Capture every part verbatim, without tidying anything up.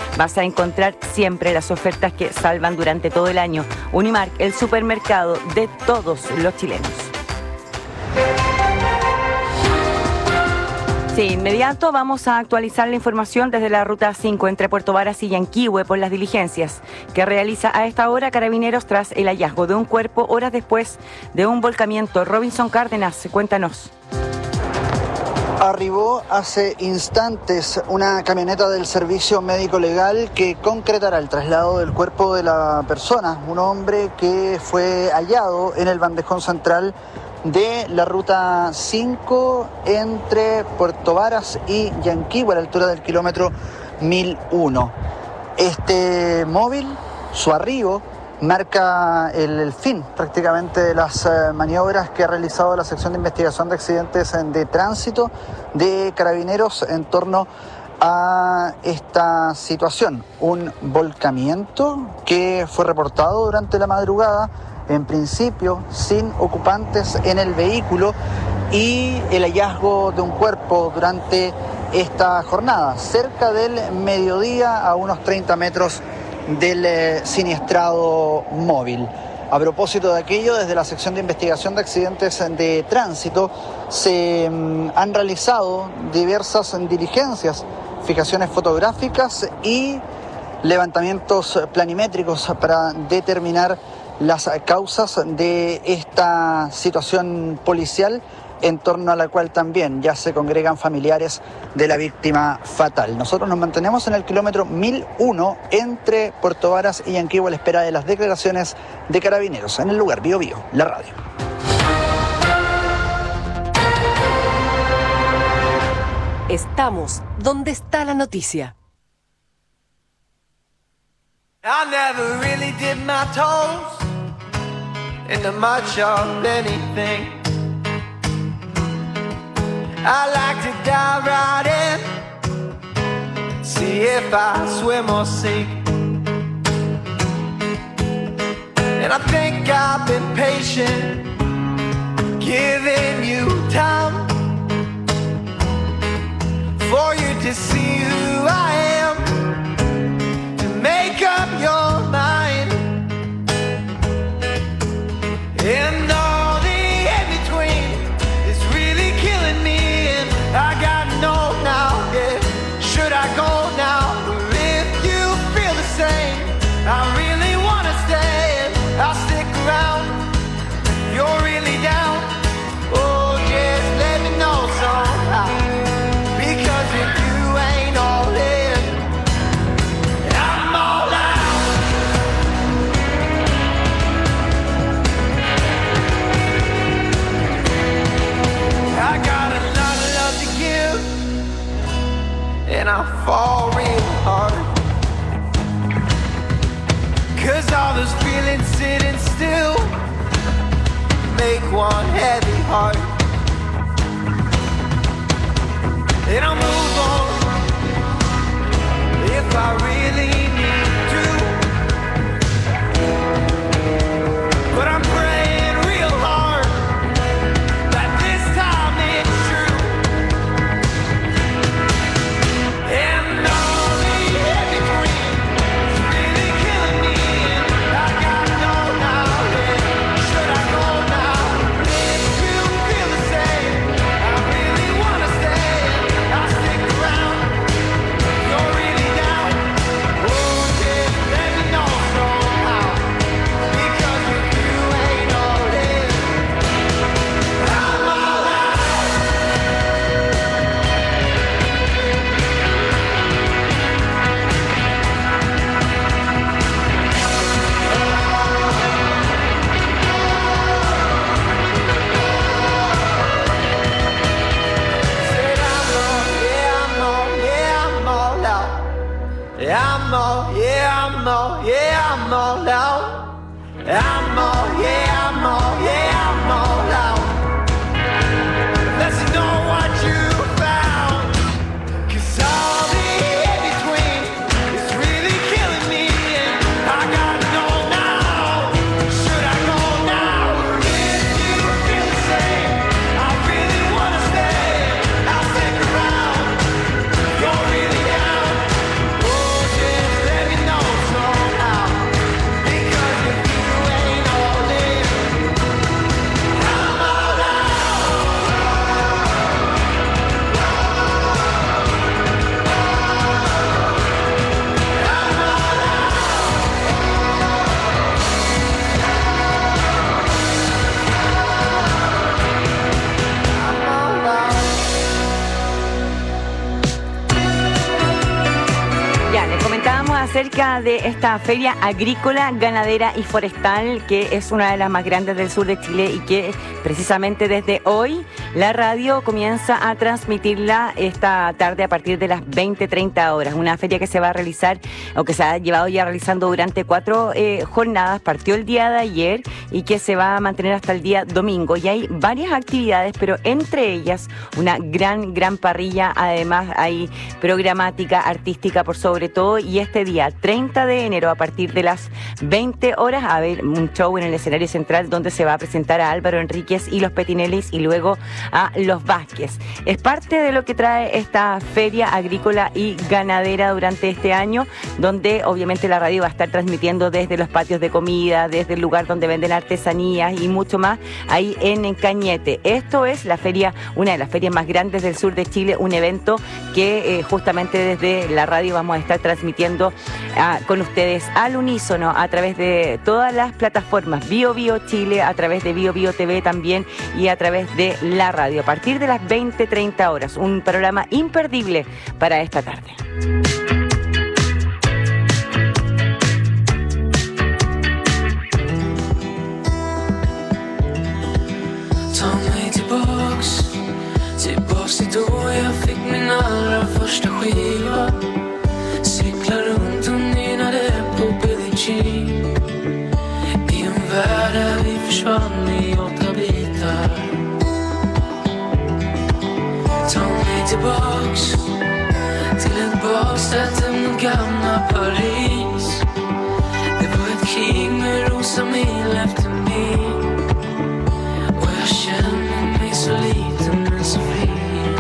vas a encontrar siempre las ofertas que salvan durante todo el año. Unimark, el supermercado de todos los chilenos. De inmediato vamos a actualizar la información desde la ruta cinco entre Puerto Varas y Yanquihue por las diligencias que realiza a esta hora Carabineros tras el hallazgo de un cuerpo horas después de un volcamiento. Robinson Cárdenas, cuéntanos. Arribó hace instantes una camioneta del Servicio Médico Legal que concretará el traslado del cuerpo de la persona, un hombre que fue hallado en el bandejón central de la ruta cinco entre Puerto Varas y Yanquihue a la altura del kilómetro mil uno. Este móvil, su arribo, marca el, el fin prácticamente de las eh, maniobras que ha realizado la sección de investigación de accidentes de tránsito de Carabineros en torno a esta situación. Un volcamiento que fue reportado durante la madrugada, en principio sin ocupantes en el vehículo, y el hallazgo de un cuerpo durante esta jornada, cerca del mediodía, a unos treinta metros del eh, siniestrado móvil. A propósito de aquello, desde la sección de investigación de accidentes de tránsito se mm, han realizado diversas diligencias, fijaciones fotográficas y levantamientos planimétricos para determinar las causas de esta situación policial, en torno a la cual también ya se congregan familiares de la víctima fatal. Nosotros nos mantenemos en el kilómetro mil uno entre Puerto Varas y Yanquihue a la espera de las declaraciones de Carabineros. En el lugar, Bio Bio, la radio. Estamos donde está la noticia. I never really did my toes into much of anything. I like to dive right in, see if I swim or sink. And I think I've been patient, giving you time for you to see who I am, to make up your mind. And all the in-between is really killing me, and I gotta know now, yeah, should I go now? Or if you feel the same, I really wanna stay, and I'll stick around. If you're really down, oh, just let me know somehow, because if you ain't all in, I'm all out. I got a lot of love to give, and I fall real hard, 'cause all those feelings sitting still make one heavy heart. And I'll move on if I really need to, but I'm praying real hard that this time it's true. And all the in-between is really killing me, and I gotta know now, yeah, should I go now? If you feel the same, I really wanna stay, I'll stick around. You're really down, oh yeah, let me know somehow, because if you ain't all in, I'm all out. Said I'm all, yeah, I'm all, yeah, I'm all out. Yeah, I'm all, yeah, I'm all, yeah, I'm all out. I'm all, yeah, I'm all, yeah, I'm all out. Let's know what you found, 'cause all the in-between is really killing me, and I gotta know now, should I go now? If you feel the same, I really wanna stay, I'll stick around. You're really down, oh yeah, acerca de esta feria agrícola, ganadera y forestal, que es una de las más grandes del sur de Chile y que precisamente desde hoy la radio comienza a transmitirla esta tarde a partir de las veinte treinta horas. Una feria que se va a realizar o que se ha llevado ya realizando durante cuatro eh, jornadas. Partió el día de ayer y que se va a mantener hasta el día domingo. Y hay varias actividades, pero entre ellas una gran, gran parrilla. Además hay programática, artística por sobre todo. Y este día, treinta de enero, a partir de las veinte horas, a ver un show en el escenario central donde se va a presentar a Álvaro Enríquez y los Petinellis y luego a los Vázquez. Es parte de lo que trae esta feria agrícola y ganadera durante este año, donde obviamente la radio va a estar transmitiendo desde los patios de comida, desde el lugar donde venden artesanías y mucho más, ahí en Cañete. Esto es la feria, una de las ferias más grandes del sur de Chile, un evento que eh, justamente desde la radio vamos a estar transmitiendo Uh, con ustedes al unísono a través de todas las plataformas Bio Bio Chile, a través de Bio Bio T V también y a través de la radio a partir de las veinte treinta horas. Un programa imperdible para esta tarde. Ta mig tillbaks, tillbaks till då jag fick min allra första skiva. Cyklar runt och nynnade på Billie Jean i en värld där vi försvann i åtta bitar. Ta mig tillbaks till ett baksäte mot gamla Paris. Det var ett krig med rosa mil efter mil och jag känner mig så liten men så fri.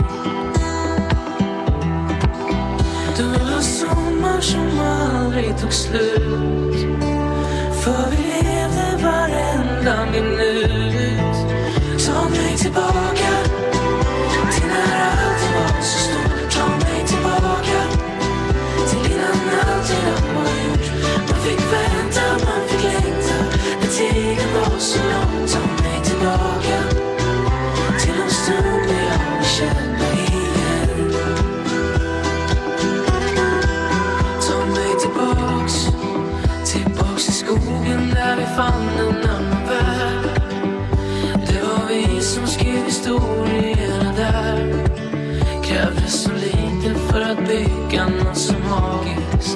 Det var sommar som aldrig tog slut, för vi levde varenda minut. Ta mig tillbaka till när allt var så stort. Ta mig tillbaka till innan allt redan var gjort. Man fick vänta, man fick längta när tiden var så lång. Ta mig tillbaka till de stunder jag kände igen. Tillbaks, tillbaks i skogen där vi fann en annan värld. Det var vi som skrev historierna där. Krävdes så lite för att bygga något så magiskt.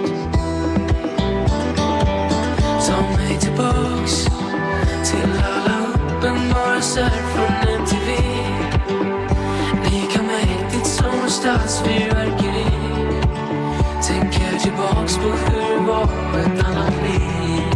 Ta mig tillbaks till alla uppenbarelser från M T V. Lika mäktigt som stadsfyrverkeri. Tänker tillbaks på hur det var ett annat liv.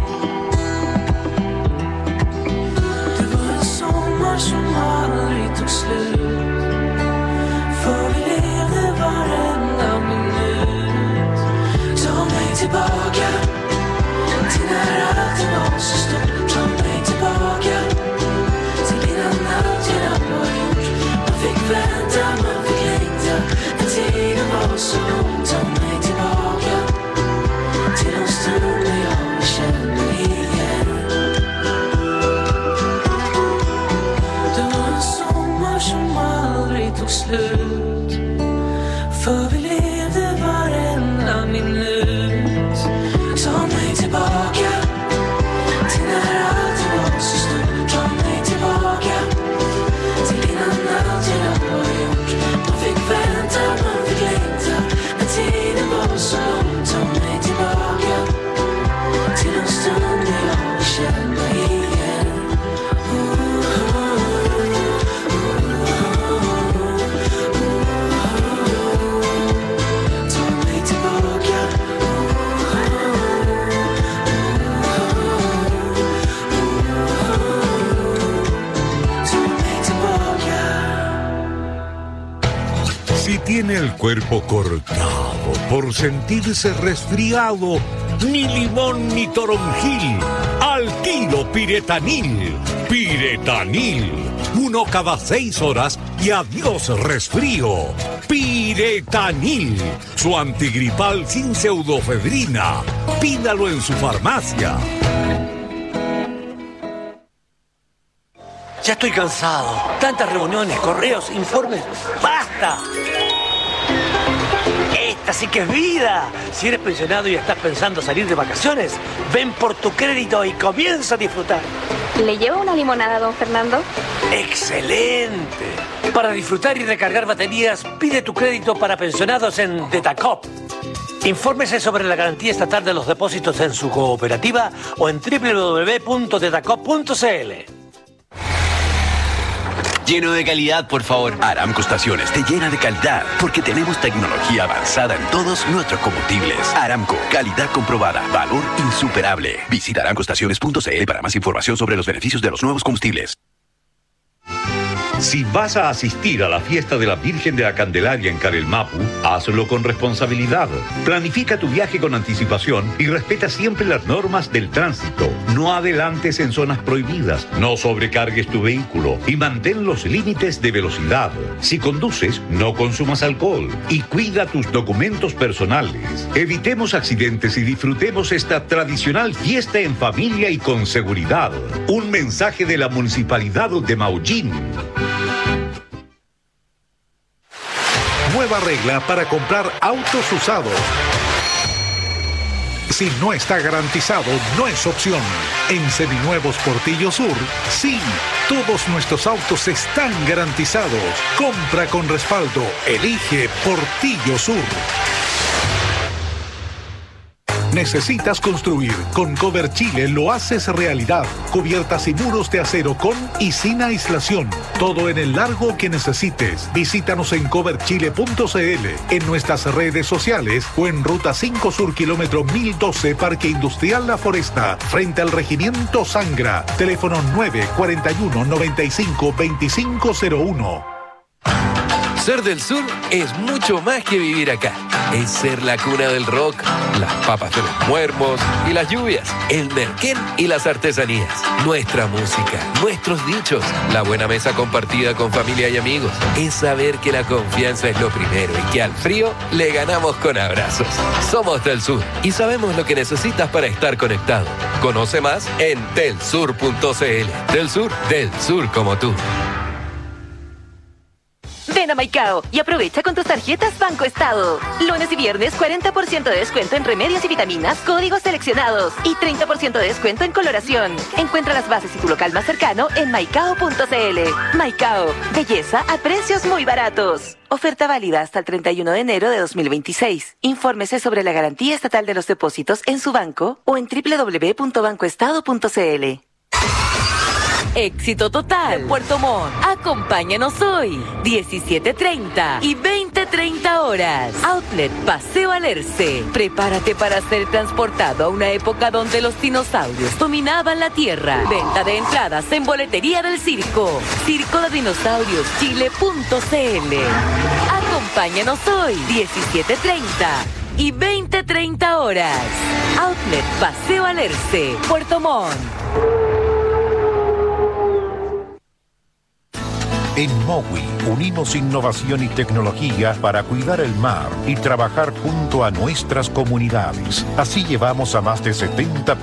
Det var en sommar som aldrig tog slut, för vi levde varenda minut. Ta mig tillbaka till när allt var så stort. Ta mig tillbaka till innan allt redan var gjort. Man fick vänta, man fick längta när tiden var så lång. Ta mig tillbaka till de stunder jag känner igen. Det var en sommar som aldrig tog slut, för vi levde varenda minut. Ta mig tillbaka till när allt var så stort. Ta mig tillbaka till innan allt redan var gjort. Man fick vänta, man fick längta när tiden var så lång. Ta mig tillbaka till de stunder jag känner igen. Ta mig tillbaka. Ta mig tillbaka. Si tiene el cuerpo cortado por sentirse resfriado, ni limón ni toronjil, al tiro Piretanil. Piretanil, uno cada seis horas y adiós resfrío. Piretanil, su antigripal sin pseudofedrina. Pídalo en su farmacia. Ya estoy cansado. Tantas reuniones, correos, informes. ¡Basta! Esta esta sí que es vida. Si eres pensionado y estás pensando salir de vacaciones, ven por tu crédito y comienza a disfrutar. ¿Le llevo una limonada, don Fernando? ¡Excelente! Para disfrutar y recargar baterías, pide tu crédito para pensionados en Detacop. Infórmese sobre la garantía estatal de los depósitos en su cooperativa o en doble u doble u doble u punto detacop punto c l. Lleno de calidad, por favor. Aramco Estaciones te llena de calidad porque tenemos tecnología avanzada en todos nuestros combustibles. Aramco, calidad comprobada, valor insuperable. Visita aramco estaciones punto c l para más información sobre los beneficios de los nuevos combustibles. Si vas a asistir a la fiesta de la Virgen de la Candelaria en Carelmapu, hazlo con responsabilidad. Planifica tu viaje con anticipación y respeta siempre las normas del tránsito. No adelantes en zonas prohibidas, no sobrecargues tu vehículo y mantén los límites de velocidad. Si conduces, no consumas alcohol y cuida tus documentos personales. Evitemos accidentes y disfrutemos esta tradicional fiesta en familia y con seguridad. Un mensaje de la Municipalidad de Maullín. Nueva regla para comprar autos usados. Si no está garantizado, no es opción. En Seminuevos Portillo Sur, sí, todos nuestros autos están garantizados. Compra con respaldo. Elige Portillo Sur. ¿Necesitas construir? Con Cover Chile lo haces realidad. Cubiertas y muros de acero con y sin aislación. Todo en el largo que necesites. Visítanos en cover chile punto c l, en nuestras redes sociales o en Ruta cinco Sur, kilómetro mil doce, Parque Industrial La Foresta, frente al Regimiento Sangra. Teléfono nueve cuatro uno, nueve cinco, dos cinco cero uno. Ser del sur es mucho más que vivir acá. Es ser la cuna del rock, las papas de los muermos y las lluvias, el merquén y las artesanías, nuestra música, nuestros dichos, la buena mesa compartida con familia y amigos. Es saber que la confianza es lo primero y que al frío le ganamos con abrazos. Somos del sur y sabemos lo que necesitas para estar conectado. Conoce más en telsur punto c l. Del sur, del sur como tú. Ven a Maicao y aprovecha con tus tarjetas Banco Estado. Lunes y viernes cuarenta por ciento de descuento en remedios y vitaminas, códigos seleccionados y treinta por ciento de descuento en coloración. Encuentra las bases y tu local más cercano en maicao punto c l. Maicao, belleza a precios muy baratos. Oferta válida hasta el treinta y uno de enero de dos mil veintiséis. Infórmese sobre la garantía estatal de los depósitos en su banco o en doble u doble u doble u punto banco estado punto c l. Éxito total. Puerto Montt. Acompáñanos hoy, diecisiete treinta y veinte treinta horas. Outlet Paseo Alerce. Prepárate para ser transportado a una época donde los dinosaurios dominaban la tierra. Venta de entradas en boletería del circo. Circo de Dinosaurios Chile punto c l. Acompáñanos hoy, diecisiete treinta y veinte treinta horas. Outlet Paseo Alerce, Puerto Montt. En Mowi unimos innovación y tecnología para cuidar el mar y trabajar junto a nuestras comunidades. Así llevamos a más de setenta